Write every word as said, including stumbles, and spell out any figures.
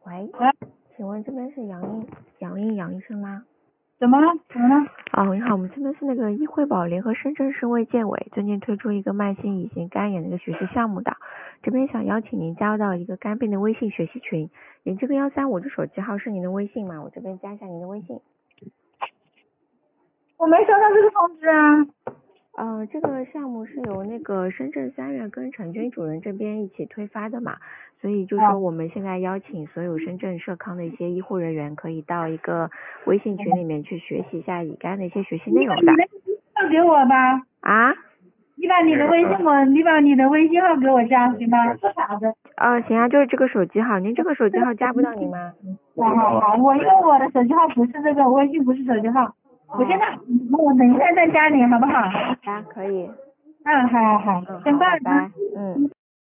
喂， 喂， 请问这边是杨英杨英杨医生吗？ 怎么了？怎么了？ 哦，你好，我们这边是那个医惠保联合深圳市卫健委最近推出一个慢性乙型肝炎的一个学习项目的，这边想邀请您加入到一个肝病的微信学习群。您这个幺三五的手机号是您的微信吗？我这边加一下您的微信。 我没收到这个通知啊。 呃，这个项目是由那个深圳三院跟陈军主任这边一起推发的嘛，所以就说我们现在邀请所有深圳社康的一些医护人员可以到一个微信群里面去学习一下乙肝的一些学习内容的。 你把你的微信号给我吧。 啊？ 你把你的微信我，你把你的微信号给我加行吗？做啥的？ 呃，行啊，就是这个手机号，您这个手机号加不到您吗？ 好好好，我因为我的手机号不是这个，微信不是手机号。我现在，我等一下再加你好不好？ 呀，可以。 嗯，好好好， 嗯， 先挂了。 拜拜。嗯。